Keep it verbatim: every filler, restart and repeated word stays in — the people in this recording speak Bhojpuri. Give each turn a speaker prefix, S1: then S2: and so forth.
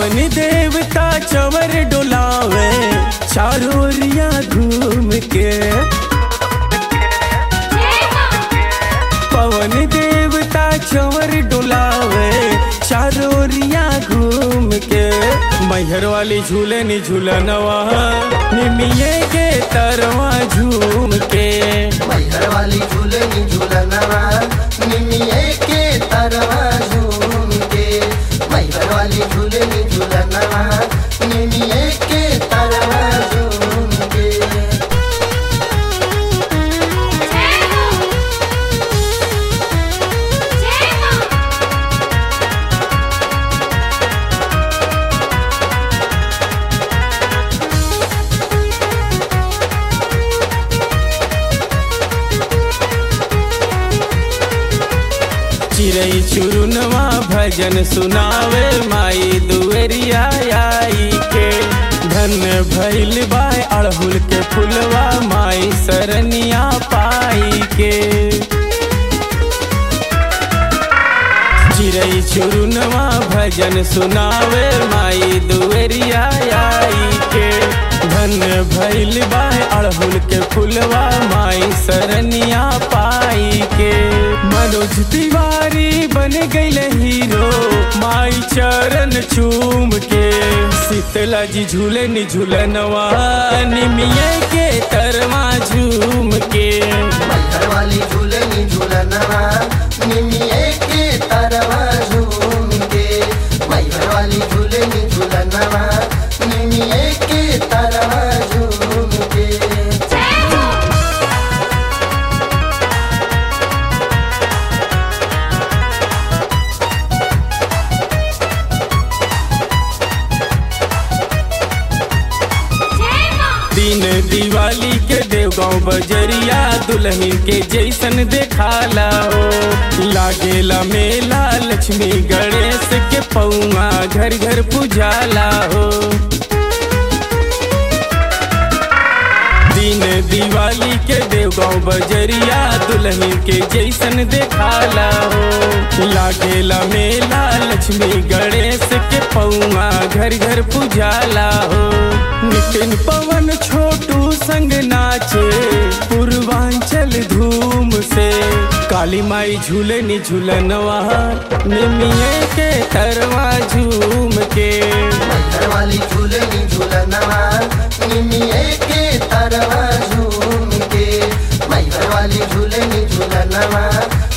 S1: पवन देवता चवर डोलावे चारों ओरिया घूम के। पवन देवता चवर डोलावे चारों ओरिया घूम के। मैहर वाली झूलन झूलनवा निमिये के तरवा झूम के।
S2: मैहर वाली झूलन झूलनवा निमिये के तरवा झूम के। मैहर वाली झूलन झूलनवा निमिये के तरवा झूम के।
S1: चिरई चुरुनवा भजन सुनावे माई दुवरिया आई के। धन भइल बाय अड़हुल के फुलवा माई सरनिया पाई के। चिरई चुरुनवा भजन सुनावे माई दुवरिया आई के। धन भइल बाय अड़हुल के फुलवा माई सरनिया पाई के। मनोज तिवारी बन गईल हीरो माई चरण चूम के। शीतला जी झूलन झूलनवा निमिये के तरवा झूम के।
S2: मैहर वाली झूलन झूलनवा निमिये के तरवा झूम के। मैहर वाली झूलन झूलनवा निमिये के तरवा झूम के।
S1: दिन दिवाली के देवगांव बजरिया दुल्हन के जैसन देखाला हो। लागेला मेला लक्ष्मी गणेश के पौआ घर घर पुजाला हो। दिन दिवाली के देवगांव बजरिया दुल्हन के जैसन देखाला हो। लागेला मेला लक्ष्मी गणेश के पौआ घर घर पुजाला हो। नितिन पवन छोटू संग नाचे पूर्वांचल धूम से। काली माई झूलनी झूलनवा निमिये के तरवा झूम के।
S2: मैहर वाली झूलन झूलनवा निमिये के तरवा झूम के। मैहर वाली झूलन झूलनवा